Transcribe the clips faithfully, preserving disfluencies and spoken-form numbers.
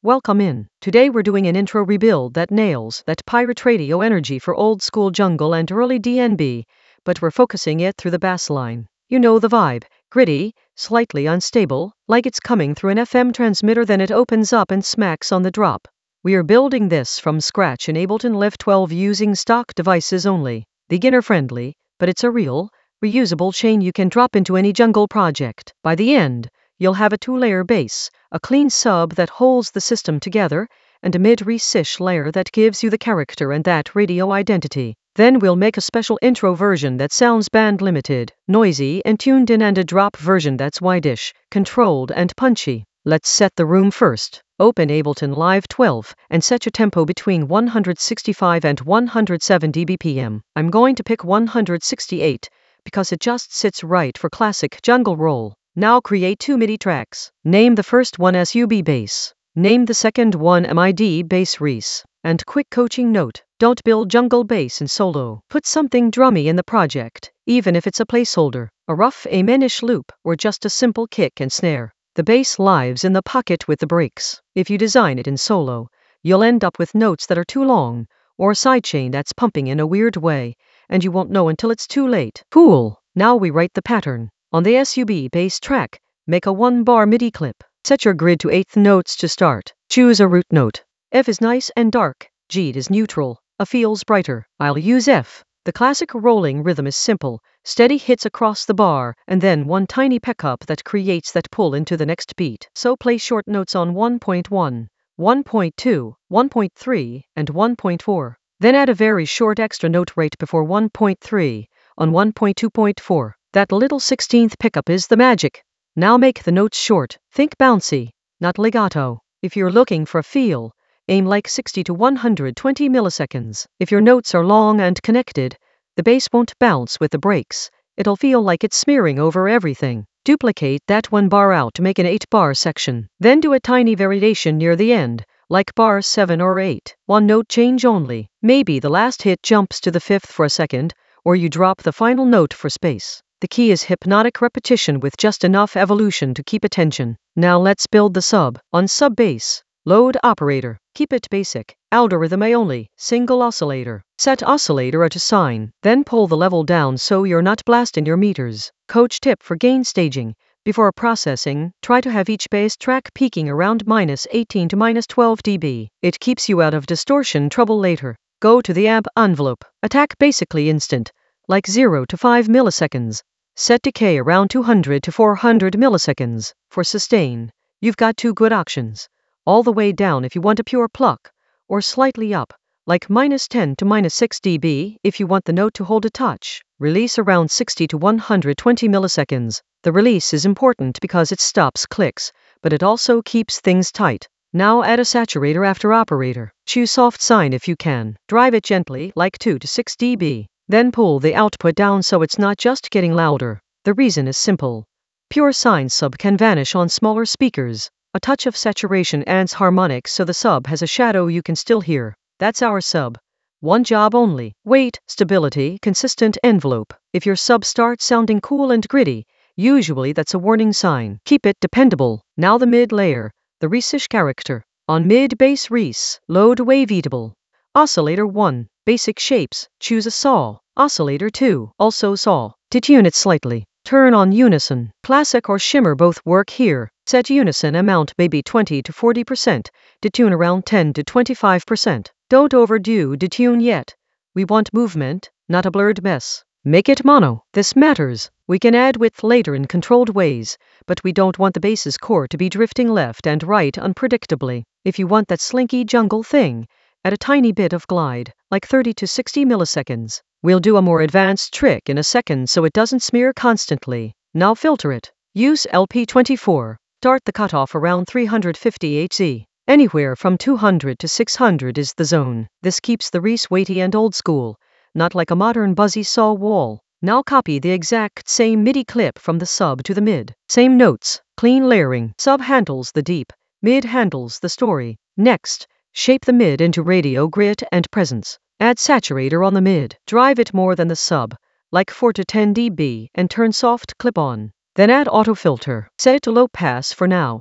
Welcome in. Today we're doing an intro rebuild that nails that pirate radio energy for old school jungle and early D N B, but we're focusing it through the bass line. You know the vibe. Gritty, slightly unstable, like it's coming through an F M transmitter, then it opens up and smacks on the drop. We are building this from scratch in Ableton Live twelve using stock devices only. Beginner friendly, but it's a real, reusable chain you can drop into any jungle project. By the end, you'll have a two-layer bass, a clean sub that holds the system together, and a mid-re-sish layer that gives you the character and that radio identity. Then we'll make a special intro version that sounds band-limited, noisy and tuned in, and a drop version that's wide-ish, controlled and punchy. Let's set the room first. Open Ableton Live twelve and set your tempo between one hundred sixty-five and one hundred seventy B P M. I'm going to pick one hundred sixty-eight because it just sits right for classic jungle roll. Now create two MIDI tracks. Name the first one S U B bass. Name the second one M I D bass Reese. And quick coaching note, don't build jungle bass in solo. Put something drummy in the project, even if it's a placeholder, a rough amenish loop, or just a simple kick and snare. The bass lives in the pocket with the breaks. If you design it in solo, you'll end up with notes that are too long, or a sidechain that's pumping in a weird way, and you won't know until it's too late. Cool. Now we write the pattern. On the S U B bass track, make a one-bar MIDI clip. Set your grid to eighth notes to start. Choose a root note. F is nice and dark, G is neutral, A feels brighter. I'll use F. The classic rolling rhythm is simple, steady hits across the bar, and then one tiny pickup that creates that pull into the next beat. So play short notes on one point one, one point two, one point three, and one point four. Then add a very short extra note right before one point three, on one point two point four. That little sixteenth pickup is the magic. Now make the notes short. Think bouncy, not legato. If you're looking for a feel, aim like sixty to one hundred twenty milliseconds. If your notes are long and connected, the bass won't bounce with the breaks. It'll feel like it's smearing over everything. Duplicate that one bar out to make an eight bar section. Then do a tiny variation near the end, like bar seven or eight. One note change only. Maybe the last hit jumps to the fifth for a second, or you drop the final note for space. The key is hypnotic repetition with just enough evolution to keep attention. Now let's build the sub. On sub bass, load operator. Keep it basic. Algorithm A only. Single oscillator. Set oscillator to sign. Then pull the level down so you're not blasting your meters. Coach tip for gain staging. Before processing, try to have each bass track peaking around minus eighteen to minus twelve decibels. It keeps you out of distortion trouble later. Go to the amp envelope. Attack basically instant, like zero to five milliseconds. Set decay around two hundred to four hundred milliseconds. For sustain, you've got two good options. All the way down if you want a pure pluck, or slightly up, like minus ten to minus six decibels if you want the note to hold a touch. Release around sixty to one hundred twenty milliseconds. The release is important because it stops clicks, but it also keeps things tight. Now add a saturator after operator. Choose soft sine if you can. Drive it gently, like two to six decibels. Then pull the output down so it's not just getting louder. The reason is simple. Pure sine sub can vanish on smaller speakers. A touch of saturation adds harmonics so the sub has a shadow you can still hear. That's our sub. One job only. Weight, stability, consistent envelope. If your sub starts sounding cool and gritty, usually that's a warning sign. Keep it dependable. Now the mid layer, the Reese-ish character. On mid bass Reese, load waveatable. Oscillator one. Basic shapes, choose a saw. Oscillator two, also saw. Detune it slightly. Turn on unison. Classic or shimmer both work here. Set unison amount maybe twenty to forty percent. Detune around ten to twenty-five percent. Don't overdo detune yet. We want movement, not a blurred mess. Make it mono. This matters. We can add width later in controlled ways, but we don't want the bass's core to be drifting left and right unpredictably. If you want that slinky jungle thing, add a tiny bit of glide, like thirty to sixty milliseconds. We'll do a more advanced trick in a second so it doesn't smear constantly. Now filter it. Use L P twenty-four. Start the cutoff around three hundred fifty hertz. Anywhere from two hundred to six hundred is the zone. This keeps the Reese weighty and old school, not like a modern buzzy saw wall. Now copy the exact same MIDI clip from the sub to the mid. Same notes, clean layering. Sub handles the deep, mid handles the story. Next, shape the mid into radio grit and presence. Add saturator on the mid. Drive it more than the sub, like four to ten decibels, and turn soft clip on. Then add auto filter. Set it to low pass for now.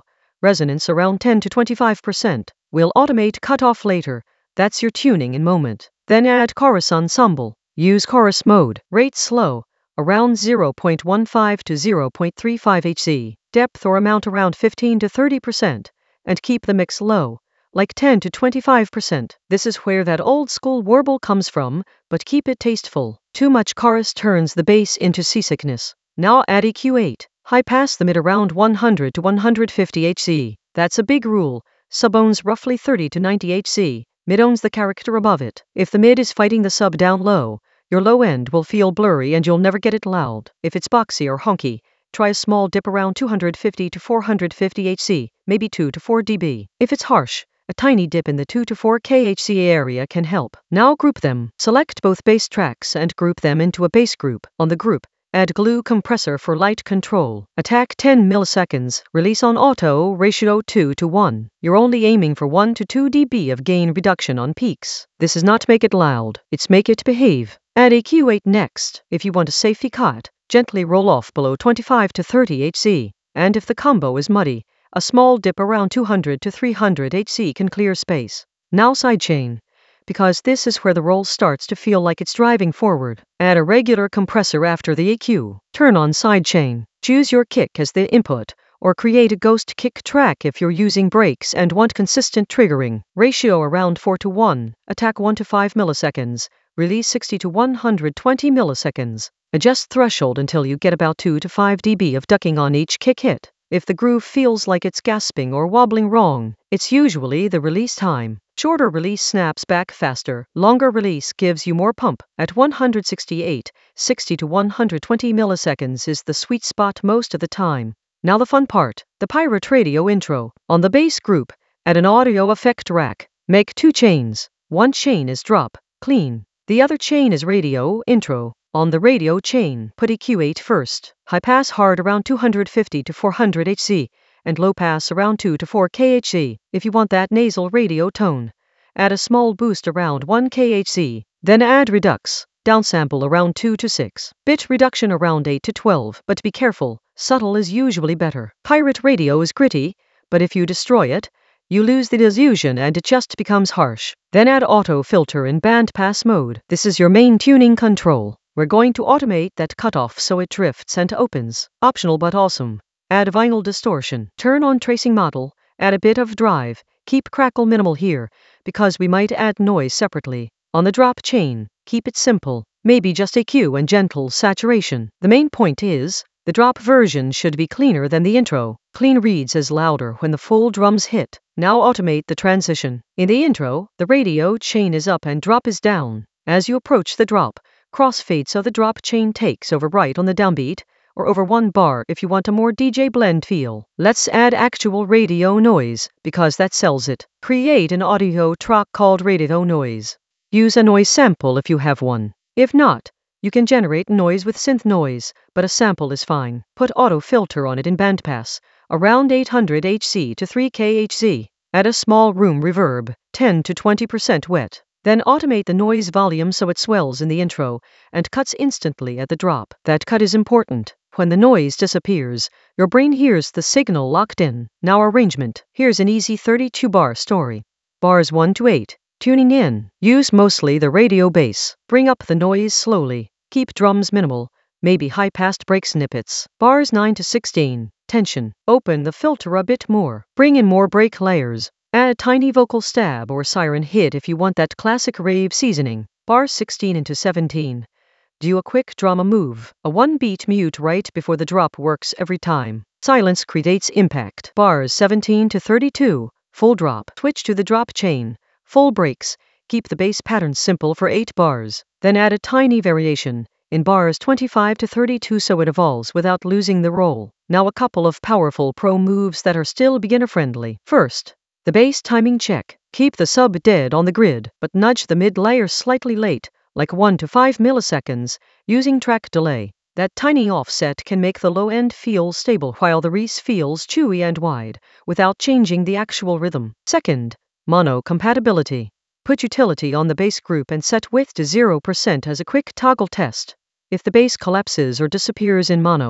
resonance around ten to twenty-five percent. We'll automate cutoff later. That's your tuning in moment. Then add chorus ensemble. Use chorus mode. Rate slow, around zero point one five to zero point three five hertz. Depth or amount around fifteen to thirty percent. And keep the mix low, like ten to twenty-five percent. This is where that old school warble comes from, but keep it tasteful. Too much chorus turns the bass into seasickness. Now add E Q eight. High pass the mid around one hundred to one hundred fifty hertz. That's a big rule. Sub owns roughly thirty to ninety hertz. Mid owns the character above it. If the mid is fighting the sub down low, your low end will feel blurry and you'll never get it loud. If it's boxy or honky, try a small dip around two hundred fifty to four hundred fifty hertz, maybe two to four decibels. If it's harsh, a tiny dip in the two to four kilohertz area can help. Now group them. Select both bass tracks and group them into a bass group. On the group, add glue compressor for light control. Attack ten milliseconds. Release on auto, ratio two to one. You're only aiming for one to two decibels of gain reduction on peaks. This is not make it loud, it's make it behave. Add E Q eight next. If you want a safety cut, gently roll off below twenty-five to thirty hertz. And if the combo is muddy, a small dip around two hundred to three hundred hertz can clear space. Now sidechain. Because this is where the roll starts to feel like it's driving forward. Add a regular compressor after the E Q. Turn on sidechain. Choose your kick as the input, or create a ghost kick track if you're using breaks and want consistent triggering. Ratio around four to one. Attack one to five milliseconds. Release sixty to one hundred twenty milliseconds. Adjust threshold until you get about two to five decibels of ducking on each kick hit. If the groove feels like it's gasping or wobbling wrong, it's usually the release time. Shorter release snaps back faster. Longer release gives you more pump. At one hundred sixty-eight, sixty to one hundred twenty milliseconds is the sweet spot most of the time. Now the fun part, the Pirate Radio intro. On the bass group, add an audio effect rack. Make two chains. One chain is drop, clean. The other chain is radio, intro. On the radio chain, put E Q eight first. High pass hard around two hundred fifty to four hundred hertz, and low pass around two to four kilohertz. If you want that nasal radio tone, add a small boost around one kilohertz. Then add redux, downsample around two to six. Bit reduction around eight to twelve, but be careful, subtle is usually better. Pirate Radio is gritty, but if you destroy it, you lose the illusion and it just becomes harsh. Then add auto filter in bandpass mode. This is your main tuning control. We're going to automate that cutoff so it drifts and opens. Optional but awesome. Add vinyl distortion. Turn on tracing model. Add a bit of drive. Keep crackle minimal here, because we might add noise separately. On the drop chain, keep it simple. Maybe just E Q and gentle saturation. The main point is, the drop version should be cleaner than the intro. Clean reads is louder when the full drums hit. Now automate the transition. In the intro, the radio chain is up and drop is down. As you approach the drop, crossfade so the drop chain takes over right on the downbeat, or over one bar if you want a more D J blend feel. Let's add actual radio noise, because that sells it. Create an audio track called radio noise. Use a noise sample if you have one. If not, you can generate noise with synth noise, but a sample is fine. Put auto filter on it in bandpass, around eight hundred hertz to three kilohertz. Add a small room reverb, ten to twenty percent wet. Then automate the noise volume so it swells in the intro and cuts instantly at the drop. That cut is important. When the noise disappears, your brain hears the signal locked in. Now arrangement. Here's an easy thirty-two bar story. Bars one to eight. Tuning in. Use mostly the radio bass. Bring up the noise slowly. Keep drums minimal. Maybe high-passed break snippets. Bars nine to sixteen. Tension. Open the filter a bit more. Bring in more break layers. Add a tiny vocal stab or siren hit if you want that classic rave seasoning. Bars sixteen into seventeen. Do a quick drama move. A one-beat mute right before the drop works every time. Silence creates impact. Bars seventeen to thirty-two. Full drop. Switch to the drop chain. Full breaks. Keep the bass pattern simple for eight bars. Then add a tiny variation in bars twenty-five to thirty-two so it evolves without losing the roll. Now a couple of powerful pro moves that are still beginner-friendly. First, the bass timing check. Keep the sub dead on the grid, but nudge the mid layer slightly late, like one to five milliseconds, using track delay. That tiny offset can make the low end feel stable while the res feels chewy and wide, without changing the actual rhythm. Second, mono compatibility. Put utility on the bass group and set width to zero percent as a quick toggle test. If the bass collapses or disappears in mono,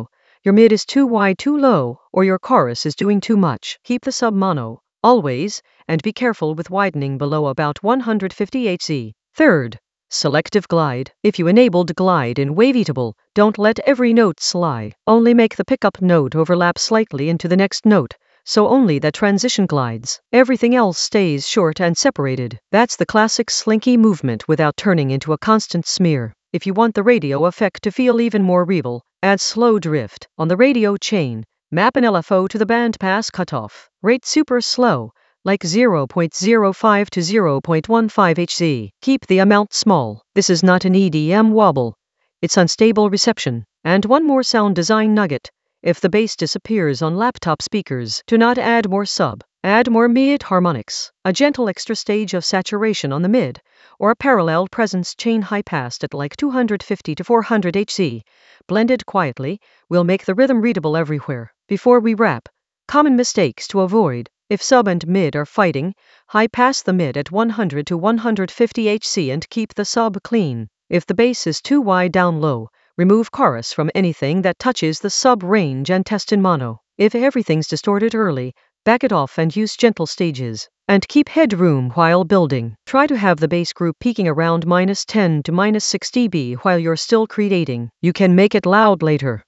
Your mid is too wide, too low, or your chorus is doing too much. Keep the sub mono, always, and be careful with widening below about one hundred fifty hertz. Third, selective glide. If you enabled glide in Waveatable, don't let every note slide. Only make the pickup note overlap slightly into the next note, so only that transition glides. Everything else stays short and separated. That's the classic slinky movement without turning into a constant smear. If you want the radio effect to feel even more real, add slow drift. On the radio chain, map an L F O to the bandpass cutoff. Rate super slow, like zero point zero five to zero point one five hertz. Keep the amount small. This is not an E D M wobble. It's unstable reception. And one more sound design nugget. If the bass disappears on laptop speakers, do not add more sub. Add more mid harmonics, a gentle extra stage of saturation on the mid, or a parallel presence chain high passed at like two hundred fifty to four hundred hertz. Blended quietly, will make the rhythm readable everywhere. Before we wrap, common mistakes to avoid. If sub and mid are fighting, high pass the mid at one hundred to one hundred fifty hertz and keep the sub clean. If the bass is too wide down low, remove chorus from anything that touches the sub range and test in mono. If everything's distorted early, back it off and use gentle stages. And keep headroom while building. Try to have the bass group peaking around minus ten to minus six decibels while you're still creating. You can make it loud later.